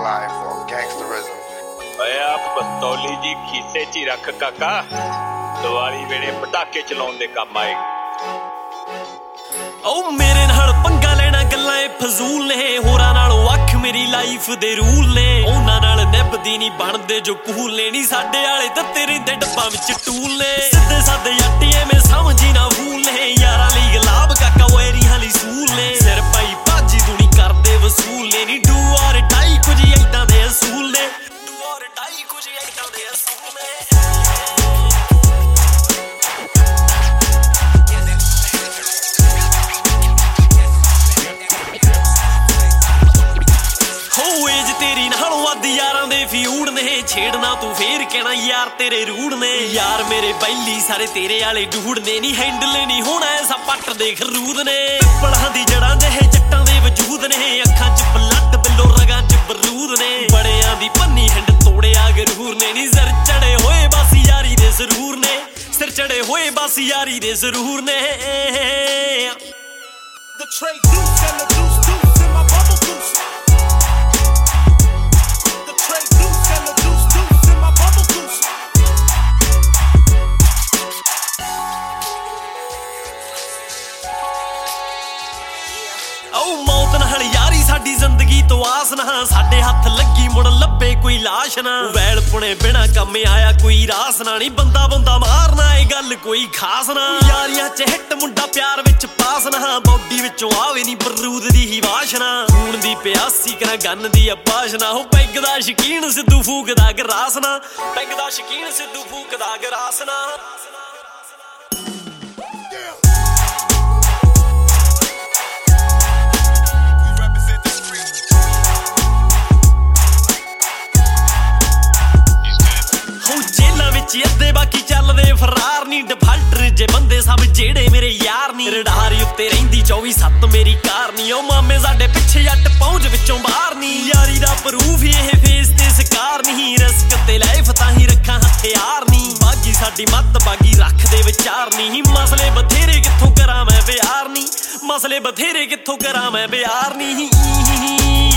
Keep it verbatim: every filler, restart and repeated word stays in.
life or gangsterism. ਓਏ ਆ ਪਸਤੌਲੀ ਜੀ ਖੀਸੇ 'ਚ ਹੀ ਰੱਖ ਕਾਕਾ, ਦੀਵਾਲੀ ਵੇਲੇ ਪਟਾਕੇ ਚਲਾਉਣ ਦੇ ਕੰਮ ਆਏ। ਓ ਮੇਰੇ ਨਾਲ ਪੰਗਾ ਲੈਣਾ ਗੱਲਾਂ ਏ ਫਜ਼ੂਲ ਨੇ, ਹੋਰਾਂ ਨਾਲੋਂ ਅੱਖ ਮੇਰੀ ਲਾਈਫ ਦੇ ਰੂਲ ਨੇ। ਉਹਨਾਂ ਨਾਲ ਨਿਭਦੀ ਨਹੀਂ ਬਣਦੇ ਜੋ ਕੂਲ ਨੇ, ਨੀ ਸਾਡੇ ਵਾਲੇ ਦਿੱਤੇ ਰਹਿੰਦੇ ਡੱਬਾਂ ਵਿੱਚ ਟੂਲ ਨੇ। ਸਿੱਧੇ ਸਾਦੇ ਜੱਟੀ ਐਵੇਂ ਸਮਝੀ ਨਾ ਫੂਲ ਨੇ, ਯਾਰਾਂ ਲਈ ਗੁਲਾਬ ਕਾਕਾ ਵੈਰੀਆਂ ਲਈ ਸੂਲ ਨੇ। ਸਿਰ ਪਾਈ ਭਾਜੀ ਦੁਨੀ ਕਰਦੇ ਵਸੂਲ ਨੇ, ਨੀ ਡੂ ਔਰ ਡਾਈ ਕੁਝ ਏਦਾਂ ਦੇ ਅਸੂਲ ਨੇ, ਡੂ ਔਰ ਡਾਈ ਕੁਝ ਏਦਾਂ ਦੇ ਅਸੂਲ ਨੇ। ਤੇਰੀ ਨਾਲੋਂ ਵੱਧ ਯਾਰਾਂ ਦੇ ਫਿਊੜ ਨੇ, ਛੇੜਨਾ ਤੂੰ ਫੇਰ ਕਹਿਣਾ ਯਾਰ ਤੇਰੇ ਰੂੜ ਨੇ। ਯਾਰ ਮੇਰੇ ਪਹਿਲੀ ਸਾਰੇ ਤੇਰੇ ਵਾਲੇ ਡੂੜ ਨੇ, ਨੀ ਹੈਂਡਲ ਨਹੀਂ ਹੋਣਾ ਐਸਾ ਪੱਟ ਦੇ ਖਰੂਦ ਨੇ। ਪਿੱਪਲਾਂ ਦੀ ਜੜਾਂ ਜਿਹੇ ਜੱਟਾਂ ਦੇ ਵਜੂਦ ਨੇ, ਅੱਖਾਂ 'ਚ ਬਲੱਡ ਬਿੱਲੋ ਰਗਾਂ 'ਚ ਬਰੂਦ ਨੇ। ਬੜਿਆਂ ਦੀ ਪੰਨੀ ਹਿੰਡ ਤੋੜਿਆ ਗਰੂਰ ਨੇ, ਨੀ ਸਿਰ ਚੜੇ ਹੋਏ ਬਸ ਯਾਰੀ ਦੇ ਜ਼ਰੂਰ ਨੇ, ਸਿਰ ਚੜੇ ਹੋਏ ਬਸ ਯਾਰੀ ਦੇ ਜ਼ਰੂਰ ਨੇ। The Trey Deuce and the Deuce Deuce in my bubble goose. ਓ ਮੌਤ ਨਾਲ ਯਾਰੀ ਸਾਡੀ ਜ਼ਿੰਦਗੀ ਤੋਂ ਆਸ ਨਾ, ਸਾਡੇ ਹੱਥ ਲੱਗੀ ਮੁੜ ਲੱਭੇ ਕੋਈ ਲਾਸ਼ ਨਾ। ਵੈਲ ਪੁਣੇ ਬਿਨਾ ਕੰਮ ਆਇਆ ਕੋਈ ਰਾਸ ਨਾ, ਨੀ ਬੰਦਾ ਬੰਦਾ ਮਾਰਨਾ ਇਹ ਗੱਲ ਕੋਈ ਖਾਸ ਨਾ। ਯਾਰੀਆਂ 'ਚ ਹਿੱਟ ਮੁੰਡਾ ਪਿਆਰ ਵਿੱਚ ਪਾਸ ਨਾ, ਬੌਡੀ ਵਿੱਚੋਂ ਆਵੇ ਨੀ ਬਰੂਦ ਦੀ ਹੀ ਵਾਸ਼ਨਾ। ਖੂਨ ਦੀ ਪਿਆਸੀ ਕਰਾਂ ਗੰਨ ਦੀ ਅਪਾਸ਼ ਨਾ, ਹੋ ਪੈਗ ਦਾ ਸ਼ਕੀਨ ਸਿੱਧੂ ਫੂਕਦਾ ਗਰਾਸ ਨਾ, ਪੈਗ ਦਾ ਸ਼ਕੀਨ ਸਿੱਧੂ ਫੂਕਦਾ ਗਰਾਸ ਨਾ। ਅੱਧੇ ਬਾਕੀ ਚੱਲਦੇ ਫਰਾਰ ਨੀ, ਡਿਫਾਲਟਰ ਜੇ ਬੰਦੇ ਸਭ ਜਿਹੜੇ ਮੇਰੇ ਯਾਰ ਨੀ। ਰਡਾਰ ਉੱਤੇ ਰਹਿੰਦੀ ਚੌਵੀ ਸੱਤ ਮੇਰੀ ਕਾਰ ਨੀ, ਓ ਮਾਮੇ ਸਾਡੇ ਪਿੱਛੇ ਜੱਟ ਪਹੁੰਚ ਵਿੱਚੋਂ ਬਾਹਰ ਨੀ। ਯਾਰੀ ਦਾ ਪ੍ਰੂਫ ਇਹ ਫੇਸ ਤੇ ਸਕਾਰ ਨਹੀਂ, ਰਿਸਕ ਤੇ ਲਾਈਫ ਤਾਂ ਹੀ ਰੱਖਾਂ ਹਥਿਆਰ ਨੀ। ਬਾਗੀ ਸਾਡੀ ਮੱਤ ਬਾਗੀ ਰੱਖਦੇ ਵਿਚਾਰ ਨੀ, ਮਸਲੇ ਬਥੇਰੇ ਕਿੱਥੋਂ ਕਰਾਂ ਮੈਂ ਪਿਆਰ ਨੀ, ਮਸਲੇ ਬਥੇਰੇ ਕਿੱਥੋਂ ਕਰਾਂ ਮੈਂ ਪਿਆਰ ਨੀ।